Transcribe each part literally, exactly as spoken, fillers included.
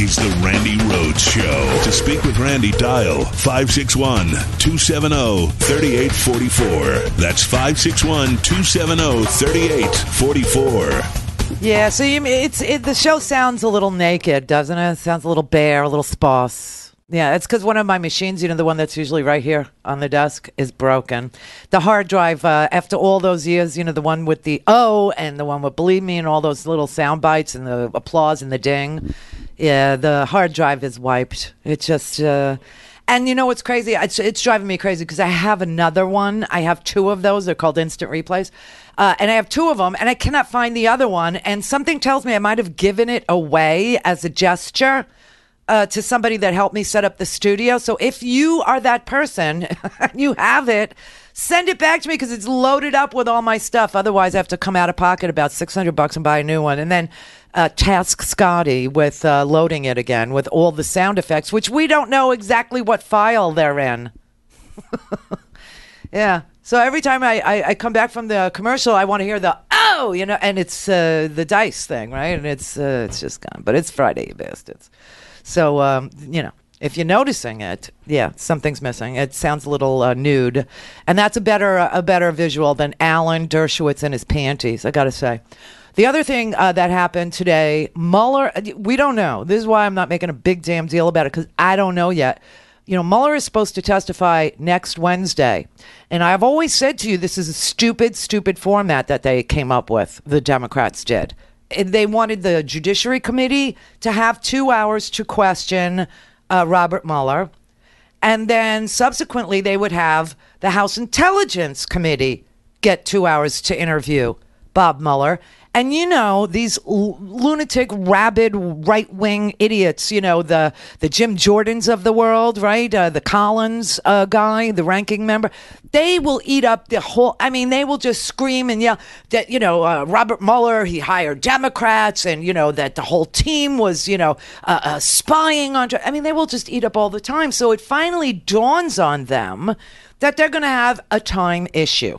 is the Randy Rhodes Show. To speak with Randy, dial five six one, two seven zero, three eight four four. That's five six one, two seven zero, three eight four four. Yeah, so you, it's it, the show sounds a little naked, doesn't it? It sounds a little bare, a little sparse. Yeah, it's because one of my machines, you know, the one that's usually right here on the desk, is broken. The hard drive, uh, after all those years, you know, the one with the oh and the one with believe me and all those little sound bites and the applause and the ding. Yeah, the hard drive is wiped. It just, uh, and you know what's crazy? It's, it's driving me crazy because I have another one. I have two of those. They're called instant replays. Uh, and I have two of them, and I cannot find the other one. And something tells me I might have given it away as a gesture uh, to somebody that helped me set up the studio. So if you are that person, you have it, send it back to me because it's loaded up with all my stuff. Otherwise, I have to come out of pocket about six hundred bucks and buy a new one. And then uh, task Scotty with uh, loading it again with all the sound effects, which we don't know exactly what file they're in. Yeah. So every time I, I, I come back from the commercial, I want to hear the, oh, you know, and it's uh, the dice thing, right? And it's uh, it's just gone. But it's Friday, you bastards. So, um, you know, if you're noticing it, yeah, something's missing. It sounds a little uh, nude. And that's a better a better visual than Alan Dershowitz in his panties, I got to say. The other thing uh, that happened today, Mueller, we don't know. This is why I'm not making a big damn deal about it, because I don't know yet. You know, Mueller is supposed to testify next Wednesday. And I've always said to you, this is a stupid, stupid format that they came up with, the Democrats did. And they wanted the Judiciary Committee to have two hours to question uh, Robert Mueller. And then subsequently, they would have the House Intelligence Committee get two hours to interview Bob Mueller. And, you know, these l- lunatic, rabid, right-wing idiots, you know, the, the Jim Jordans of the world, right? Uh, the Collins uh, guy, the ranking member. They will eat up the whole, I mean, they will just scream and yell that, you know, uh, Robert Mueller, he hired Democrats and, you know, that the whole team was, you know, uh, uh, spying on, I mean, they will just eat up all the time. So it finally dawns on them that they're going to have a time issue.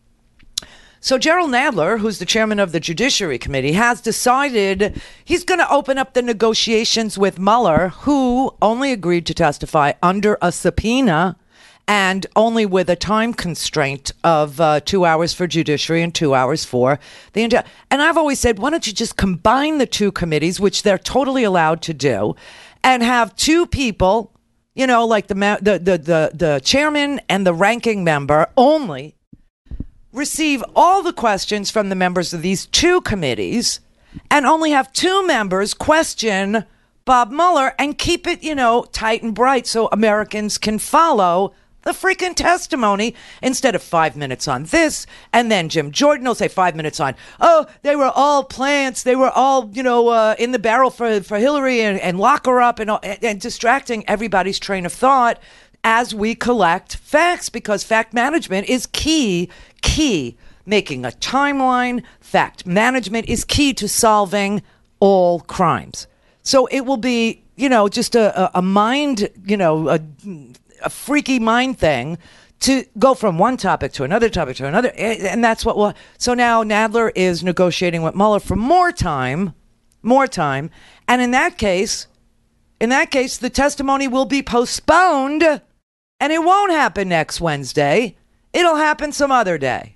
So Gerald Nadler, who's the chairman of the Judiciary Committee, has decided he's going to open up the negotiations with Mueller, who only agreed to testify under a subpoena and only with a time constraint of uh, two hours for Judiciary and two hours for the Intel. And I've always said, why don't you just combine the two committees, which they're totally allowed to do, and have two people, you know, like the the the the, the chairman and the ranking member only receive all the questions from the members of these two committees and only have two members question Bob Mueller and keep it, you know, tight and bright so Americans can follow the freaking testimony instead of five minutes on this. And then Jim Jordan will say five minutes on, oh, they were all plants. They were all, you know, uh, in the barrel for, for Hillary and, and lock her up and, and, and distracting everybody's train of thought as we collect facts, because fact management is key, key. Making a timeline, fact management is key to solving all crimes. So it will be, you know, just a, a, a mind, you know, a, a freaky mind thing to go from one topic to another topic to another. And that's what will. So now Nadler is negotiating with Mueller for more time, more time. And in that case, in that case, the testimony will be postponed. And it won't happen next Wednesday. It'll happen some other day.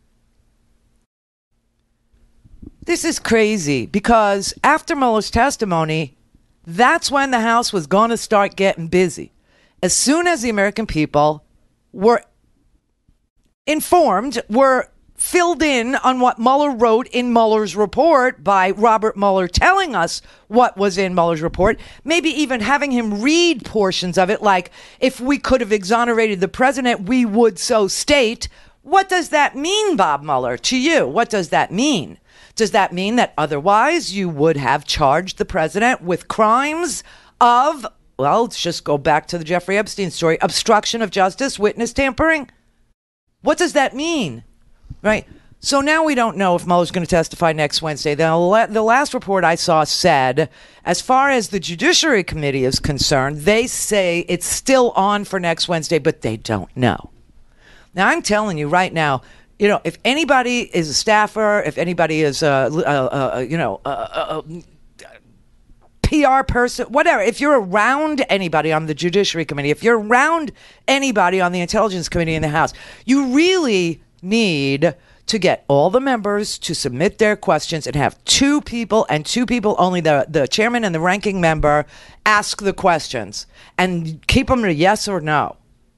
This is crazy because after Mueller's testimony, that's when the House was going to start getting busy. As soon as the American people were informed, were filled in on what Mueller wrote in Mueller's report by Robert Mueller telling us what was in Mueller's report, maybe even having him read portions of it, like, if we could have exonerated the president, we would so state. What does that mean, Bob Mueller, to you? What does that mean? Does that mean that otherwise you would have charged the president with crimes of, well, let's just go back to the Jeffrey Epstein story, obstruction of justice, witness tampering? What does that mean? Right. So now we don't know if Mueller's going to testify next Wednesday. The, the last report I saw said, as far as the Judiciary Committee is concerned, they say it's still on for next Wednesday, but they don't know. Now, I'm telling you right now, you know, if anybody is a staffer, if anybody is, uh, uh, uh, you know, uh, uh, P R person, whatever. If you're around anybody on the Judiciary Committee, if you're around anybody on the Intelligence Committee in the House, you really need to get all the members to submit their questions and have two people and two people only, the, the chairman and the ranking member, ask the questions and keep them to yes or no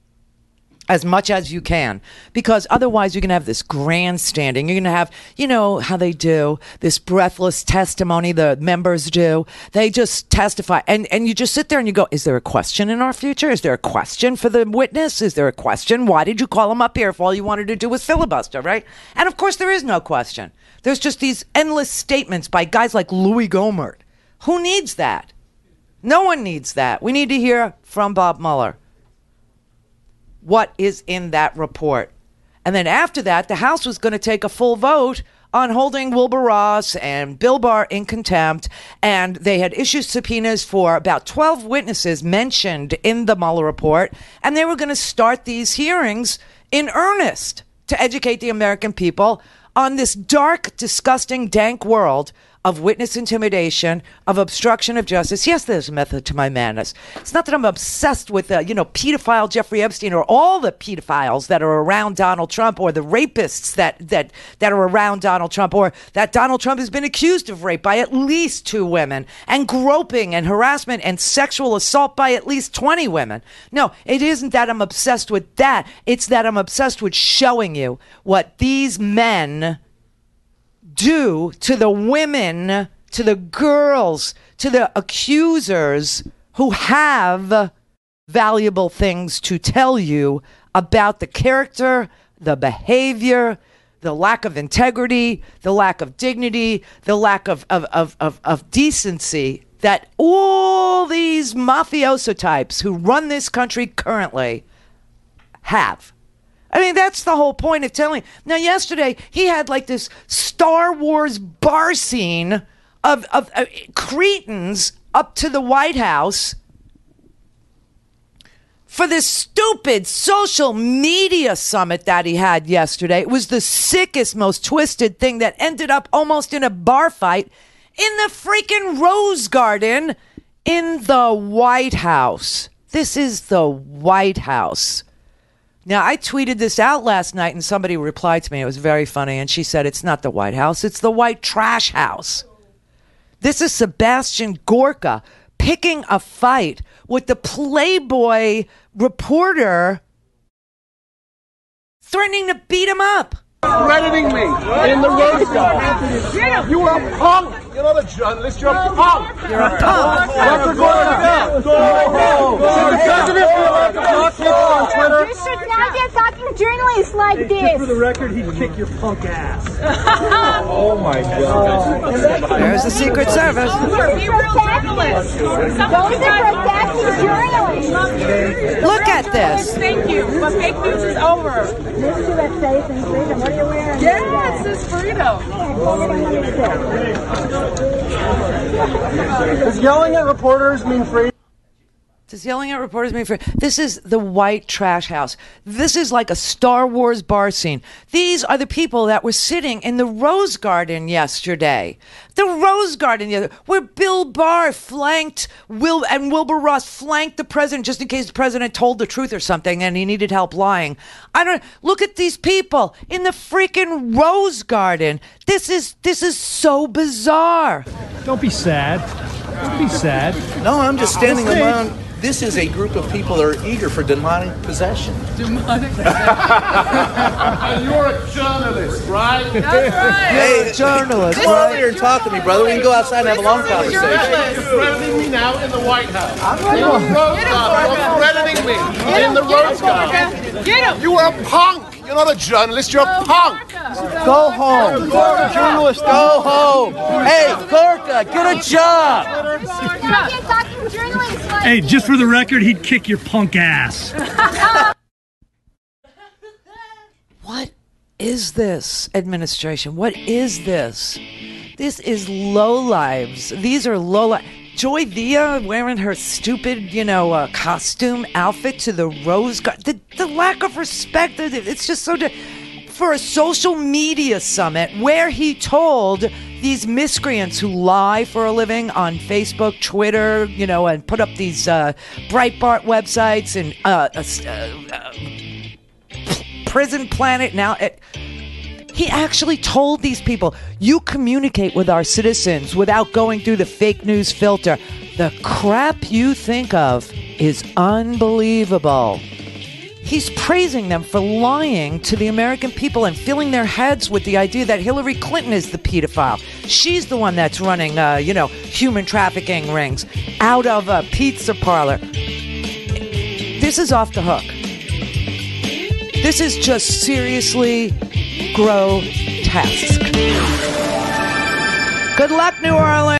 as much as you can, because otherwise you're going to have this grandstanding. You're going to have, you know, how they do this breathless testimony, the members do. They just testify. And, and you just sit there and you go, is there a question in our future? Is there a question for the witness? Is there a question? Why did you call him up here if all you wanted to do was filibuster, right? And of course there is no question. There's just these endless statements by guys like Louis Gohmert. Who needs that? No one needs that. We need to hear from Bob Mueller what is in that report. And then after that, the House was going to take a full vote on holding Wilbur Ross and Bill Barr in contempt. And they had issued subpoenas for about twelve witnesses mentioned in the Mueller report. And they were going to start these hearings in earnest to educate the American people on this dark, disgusting, dank world of witness intimidation, of obstruction of justice. Yes, there's a method to my madness. It's not that I'm obsessed with, uh, you know, pedophile Jeffrey Epstein or all the pedophiles that are around Donald Trump, or the rapists that that that are around Donald Trump, or that Donald Trump has been accused of rape by at least two women, and groping and harassment and sexual assault by at least twenty women. No, it isn't that I'm obsessed with that. It's that I'm obsessed with showing you what these men do to the women, to the girls, to the accusers who have valuable things to tell you about the character, the behavior, the lack of integrity, the lack of dignity, the lack of, of, of, of, of decency that all these mafioso types who run this country currently have. I mean, that's the whole point of telling. Now, yesterday, he had like this Star Wars bar scene of, of uh, cretins up to the White House for this stupid social media summit that he had yesterday. It was the sickest, most twisted thing that ended up almost in a bar fight in the freaking Rose Garden in the White House. This is the White House. Now, I tweeted this out last night and somebody replied to me. It was very funny. And she said, it's not the White House. It's the White Trash House. This is Sebastian Gorka picking a fight with the Playboy reporter, threatening to beat him up. Threatening me in the Rose Garden. You are a punk. You're not a journalist. You're a punk. You're a punk. Go home. Go home. Should the president be allowed to block people on Twitter? You should not be attacking journalists like this. Just for the record, he'd kick your punk ass. Oh my God. There's the Secret Service. Those are protecting journalists. Look at this. Thank you. But fake news is over. This is U S A and freedom. What are you wearing? Yes, it's freedom. Does yelling at reporters mean freedom? Does yelling at reporters mean freedom? This is the White Trash House. This is like a Star Wars bar scene. These are the people that were sitting in the Rose Garden yesterday. The Rose Garden, where Bill Barr flanked Will and Wilbur Ross flanked the president just in case the president told the truth or something and he needed help lying. I don't look at these people in the freaking Rose Garden. This is this is so bizarre. Don't be sad. Don't be sad. No, I'm just standing around. This is a group of people that are eager for demonic possession. Demonic. You're a journalist, right? That's right. Hey, journalist, come over here and talk to me, brother. We can go outside and have a long conversation. You're threatening me now in the White House. I'm in the Rose Garden. You're threatening me in the Rose Garden. Get him. You are a punk. You're not a journalist. You're a punk. Go home. Journalist, go home. Hey, Gorka, get a job. Not be attacking journalists like Hey, just for the record, he'd kick your punk ass. What is this administration? What is this? This is lowlives. These are lowlives. Joy Villa wearing her stupid, you know, uh, costume outfit to the Rose Garden. The, the lack of respect. It's just so... De- for a social media summit where he told these miscreants who lie for a living on Facebook, Twitter, you know, and put up these uh, Breitbart websites and uh, uh, uh, Prison Planet. Now, it, he actually told these people, you communicate with our citizens without going through the fake news filter. The crap you think of is unbelievable. He's praising them for lying to the American people and filling their heads with the idea that Hillary Clinton is the pedophile. She's the one that's running, uh, you know, human trafficking rings out of a pizza parlor. This is off the hook. This is just seriously grotesque. Good luck, New Orleans.